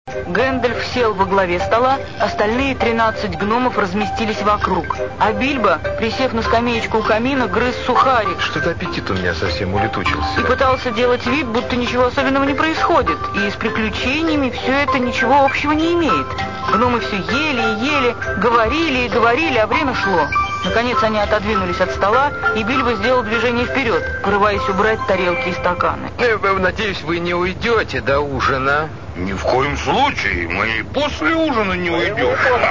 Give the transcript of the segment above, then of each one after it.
Гэндальф сел во главе стола, остальные 13 гномов разместились вокруг, а Бильбо, присев на скамеечку у камина, грыз сухарик. Что-то аппетит у меня совсем улетучился. И пытался делать вид, будто ничего особенного не происходит, и с приключениями все это ничего общего не имеет. Гномы все ели и ели, говорили и говорили, а время шло. Наконец они отодвинулись от стола, и Бильбо сделал движение вперед, порываясь убрать тарелки и стаканы. Надеюсь, вы не уйдете до ужина. Ни в коем случае. Мы и после ужина не уйдем.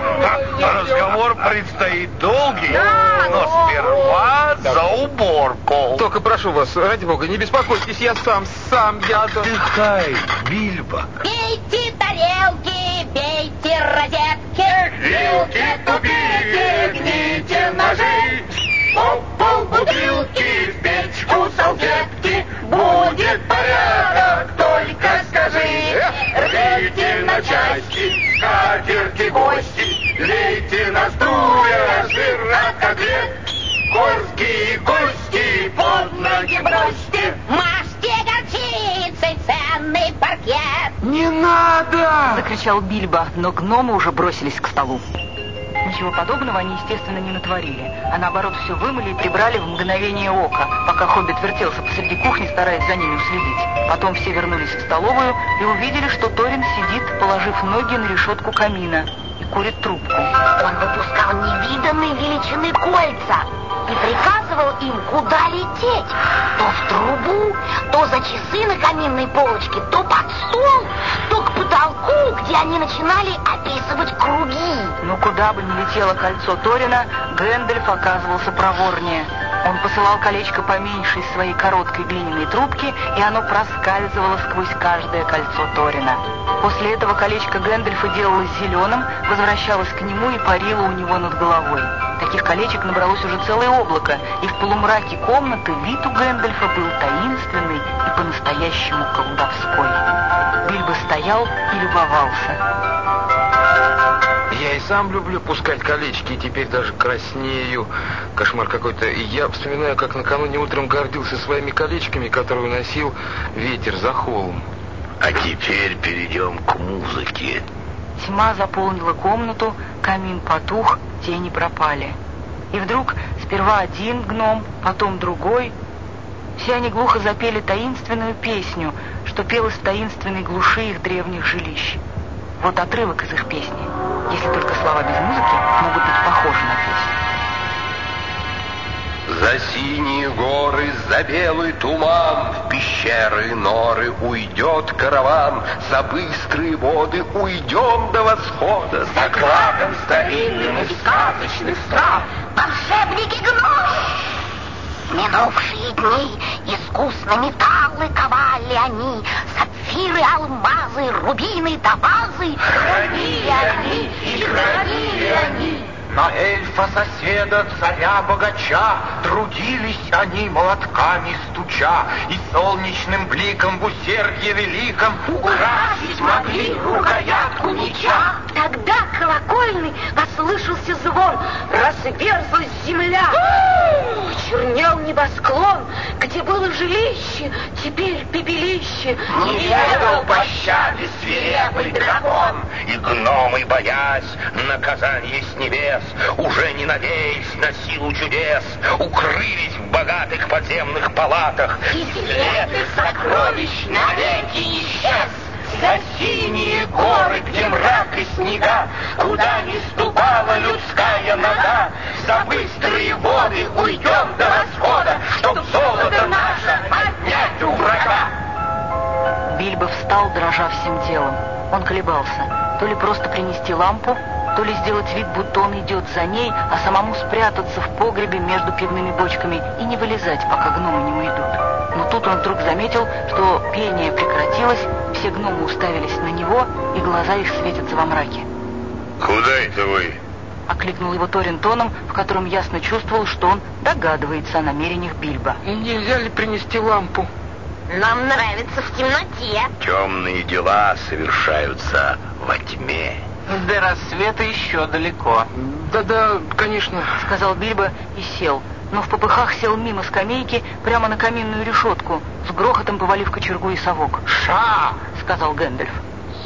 Разговор предстоит долгий, но сперва за уборку. Только прошу вас, ради бога, не беспокойтесь, я сам. Отдыхай, Бильбо. Бейте тарелки, бейте розетки. Вилки купите, гните ножи. Пол бутылки, в печку салфетки. Будет порядок, только скажи. Рвите на части, скатерти гости. Лейте на стулья, жир отогрет. Конские кости под ноги бросьте. Мажьте горчицей ценный паркет. Не надо! Закричал Бильбо, но гномы уже бросились к столу. Ничего подобного они, естественно, не натворили, а наоборот все вымыли и прибрали в мгновение ока, пока хоббит вертелся посреди кухни, стараясь за ними уследить. Потом все вернулись в столовую и увидели, что Торин сидит, положив ноги на решетку камина, и курит трубку. Он выпускал невиданной величины кольца и приказывал им, куда лететь. То в трубу, то за часы на каминной полочке, то под стол, то к потолку, где они начинали описывать круги. Но куда бы ни летело кольцо Торина, Гэндальф оказывался проворнее. Он посылал колечко поменьше из своей короткой глиняной трубки, и оно проскальзывало сквозь каждое кольцо Торина. После этого колечко Гэндальфа делалось зеленым, возвращалось к нему и парило у него над головой. Таких колечек набралось уже целое облако, и в полумраке комнаты вид у Гэндальфа был таинственный и по-настоящему колдовской. Бильбо стоял и любовался. Я и сам люблю пускать колечки, и теперь даже краснею. Кошмар какой-то. И я вспоминаю, как накануне утром гордился своими колечками, которые уносил ветер за холм. А теперь перейдем к музыке. Тьма заполнила комнату, камин потух, тени пропали. И вдруг сперва один гном, потом другой. Все они глухо запели таинственную песню, что пелось в таинственной глуши их древних жилищ. Вот отрывок из их песни, если только слова без музыки могут быть похожи на песню. За синие горы, за белый туман, в пещеры, норы уйдет караван, за быстрые воды уйдем до восхода, За кладом старинным и сказочных стран волшебники гномы. Минувшие дни искусно металлы ковали они, сапфиры, алмазы, рубины, топазы. Хранили они и хранили они. На эльфа соседа, царя-богача, трудились они молотками стуча, и солнечным бликом в усердье великом Украсить могли рукоятку меча. Тогда колокольный послышался звон, разверзлась земля. Чернел небосклон, где было жилище, теперь пепелище. Не ведал пощады свирепый дракон. и гномы, боясь наказания с небес, уже не надеясь на силу чудес, укрылись в богатых подземных палатах. И след их сокровищ навеки исчез. За синие горы, где мрак и снега, куда не ступала людская нога, за быстрые воды уйдем до восхода, чтоб золото наше отнять у врага. Бильбо встал, дрожа всем телом. Он колебался. То ли просто принести лампу, то ли сделать вид, будто он идет за ней, а самому спрятаться в погребе между пивными бочками и не вылезать, пока гномы не уйдут. Но тут он вдруг заметил, что пение прекратилось, все гномы уставились на него, и глаза их светятся во мраке. «Куда это вы?» — окликнул его Торин тоном, в котором ясно чувствовал, что он догадывается о намерениях Бильбо. Нельзя ли принести лампу? Нам нравится в темноте. Темные дела совершаются во тьме. До рассвета еще далеко. Да, конечно. — сказал Бильбо и сел. Но в попыхах сел мимо скамейки прямо на каминную решетку, с грохотом повалив кочергу и совок. «Ша!» — сказал Гэндальф.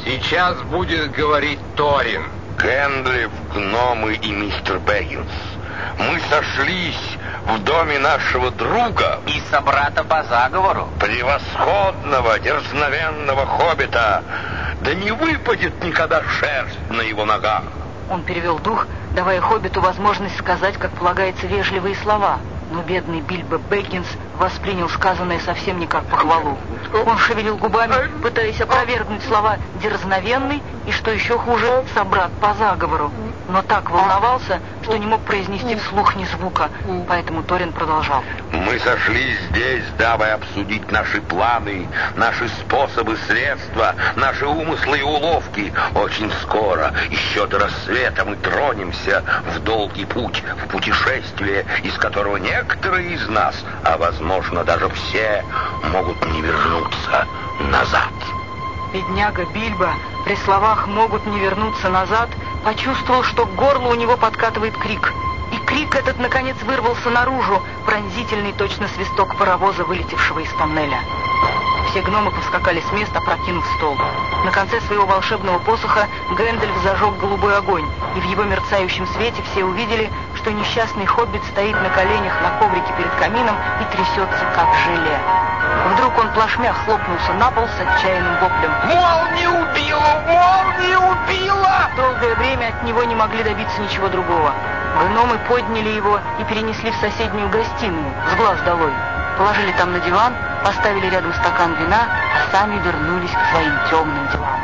Сейчас будет говорить Торин. Гэндальф, гномы и мистер Бэггинс, мы сошлись в доме нашего друга И собрата по заговору. превосходного, дерзновенного хоббита. Да не выпадет никогда шерсть на его ногах. Он перевел дух, давая хоббиту возможность сказать, как полагается, вежливые слова. Но бедный Бильбо Бэггинс воспринял сказанное совсем не как похвалу. Он шевелил губами, пытаясь опровергнуть слова «дерзновенный» и, что еще хуже, «собрат по заговору». Но так волновался, что не мог произнести вслух ни звука. Поэтому Торин продолжал. Мы сошлись здесь, дабы обсудить наши планы, наши способы, средства, наши умыслы и уловки. Очень скоро, еще до рассвета, мы тронемся в долгий путь, в путешествие, из которого некоторые из нас, а возможно даже все, могут не вернуться назад. Бедняга Бильбо при словах «могут не вернуться назад» почувствовал, что к горлу у него подкатывает крик. И крик этот, наконец, вырвался наружу, пронзительный точно свисток паровоза, вылетевшего из тоннеля. Все гномы повскакали с места, опрокинув стол. На конце своего волшебного посоха Гэндальф зажег голубой огонь, и в его мерцающем свете все увидели, что несчастный хоббит стоит на коленях на коврике перед камином и трясется, как желе. Вдруг он плашмя хлопнулся на пол с отчаянным воплем. Молния убила! Молния убила! Долгое время от него не могли добиться ничего другого. Гномы подняли его и перенесли в соседнюю гостиную, с глаз долой. Положили там на диван, поставили рядом стакан вина, а сами вернулись к своим темным делам.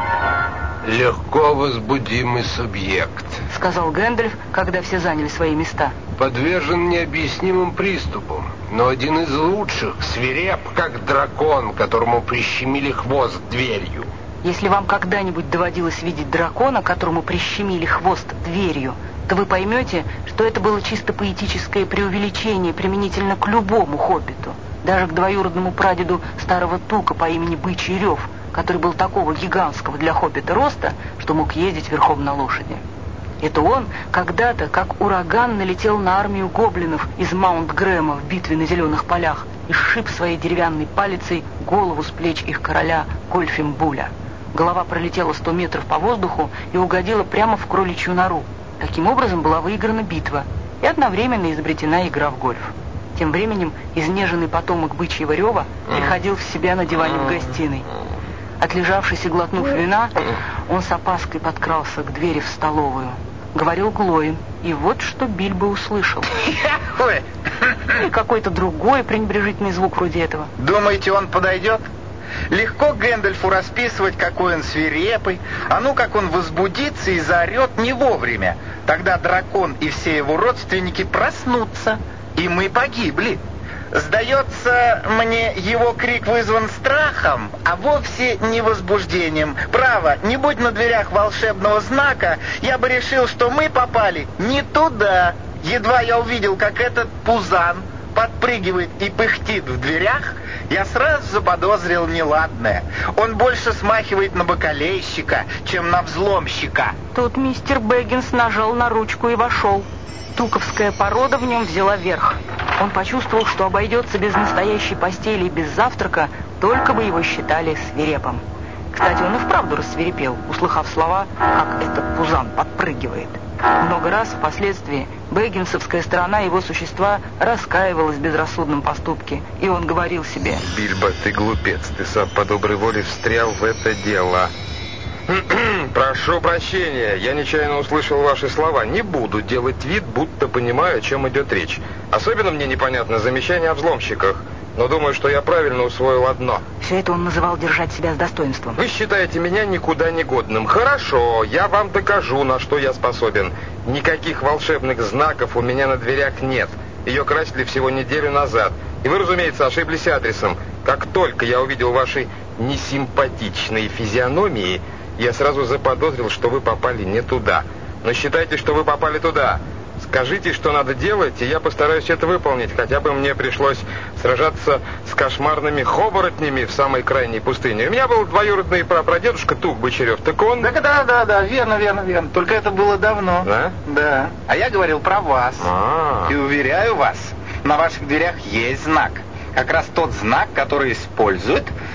Легко возбудимый субъект, Сказал Гэндальф, когда все заняли свои места. подвержен необъяснимым приступам, но один из лучших, свиреп, как дракон, которому прищемили хвост дверью. Если вам когда-нибудь доводилось видеть дракона, которому прищемили хвост дверью, то вы поймете, что это было чисто поэтическое преувеличение применительно к любому хоббиту, даже к двоюродному прадеду старого Тука по имени Бычий Рев, который был такого гигантского для хоббита роста, что мог ездить верхом на лошади. Это он когда-то, как ураган, налетел на армию гоблинов из Маунт-Грэма в битве на Зеленых полях и сшиб своей деревянной палицей голову с плеч их короля Гольфимбуля. Голова пролетела 100 метров по воздуху и угодила прямо в кроличью нору. Таким образом была выиграна битва и одновременно изобретена игра в гольф. Тем временем изнеженный потомок Бычьего Рева приходил в себя на диване в гостиной. Отлежавшись и глотнув вина, он с опаской подкрался к двери в столовую. Говорил Глоин, и вот что Бильбо услышал. И какой-то другой пренебрежительный звук вроде этого. Думаете, он подойдет? Легко Гэндальфу расписывать, какой он свирепый, а ну как он возбудится и заорет не вовремя. Тогда дракон и все его родственники проснутся, и мы погибли. Сдается мне, его крик вызван страхом, а вовсе не возбуждением. Право, не будь на дверях волшебного знака, я бы решил, что мы попали не туда. Едва я увидел, как этот пузан подпрыгивает и пыхтит в дверях, я сразу заподозрил неладное. Он больше смахивает на бакалейщика, чем на взломщика. Тут мистер Бэггинс нажал на ручку и вошел. Туковская порода в нем взяла верх. Он почувствовал, что обойдется без настоящей постели и без завтрака, только бы его считали свирепым. Кстати, он и вправду рассвирепел, услыхав слова, как этот пузан подпрыгивает. Много раз впоследствии бэггинсовская сторона его существа раскаивалась в безрассудном поступке, и он говорил себе: Бильбо, ты глупец, ты сам по доброй воле встрял в это дело. Прошу прощения, я нечаянно услышал ваши слова. Не буду делать вид, будто понимаю, о чем идет речь. Особенно мне непонятно замечание о взломщиках. Но думаю, что я правильно усвоил одно. Все это он называл держать себя с достоинством. Вы считаете меня никуда не годным. Хорошо, я вам докажу, на что я способен. Никаких волшебных знаков у меня на дверях нет. Ее красили всего неделю назад. И вы, разумеется, ошиблись адресом. Как только я увидел ваши несимпатичные физиономии, я сразу заподозрил, что вы попали не туда. Но считайте, что вы попали туда. Скажите, что надо делать, и я постараюсь это выполнить. Хотя бы мне пришлось сражаться с кошмарными хоборотнями в самой крайней пустыне. У меня был двоюродный прапрадедушка Тук Бычарев. Так он... Да, верно. Только это было давно. Да? Да. А я говорил про вас. И уверяю вас, на ваших дверях есть знак. Как раз тот знак, который используют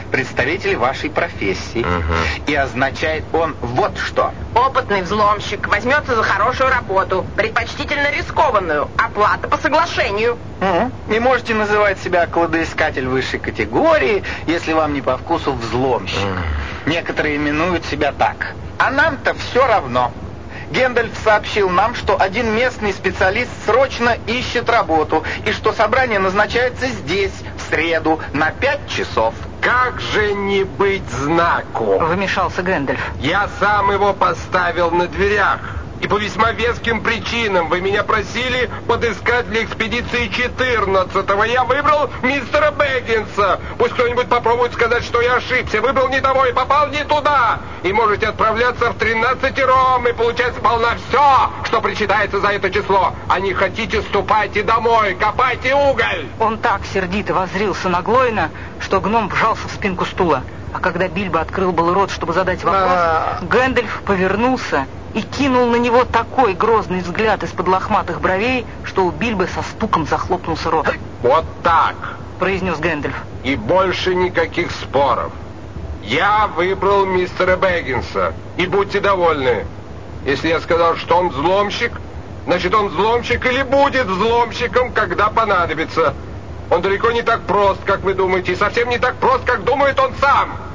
представитель вашей профессии. И означает он вот что. Опытный взломщик возьмется за хорошую работу, предпочтительно рискованную, оплата по соглашению. Не можете называть себя кладоискатель высшей категории, если вам не по вкусу взломщик. Некоторые именуют себя так. А нам-то все равно. Гэндальф сообщил нам, что один местный специалист срочно ищет работу, и что собрание назначается здесь, в среду, на 5 часов. Как же не быть знаку? Вмешался Гэндальф. Я сам его поставил на дверях. И по весьма веским причинам вы меня просили подыскать для экспедиции 14-го. Я выбрал мистера Бэггинса. Пусть кто-нибудь попробует сказать, что я ошибся. Выбрал не того и попал не туда. И можете отправляться в 13-ром и получать сполна все, что причитается за это число. А не хотите, ступайте домой, копайте уголь. Он так сердито воззрился на Глоина, что гном вжался в спинку стула. А когда Бильбо открыл был рот, чтобы задать вопрос, Гэндальф повернулся и кинул на него такой грозный взгляд из-под лохматых бровей, что у Бильбо со стуком захлопнулся рот. Вот так, произнес Гэндальф. И больше никаких споров. Я выбрал мистера Бэггинса. И будьте довольны. Если я сказал, что он взломщик, значит он взломщик или будет взломщиком, когда понадобится. Он далеко не так прост, как вы думаете, и совсем не так прост, как думает он сам.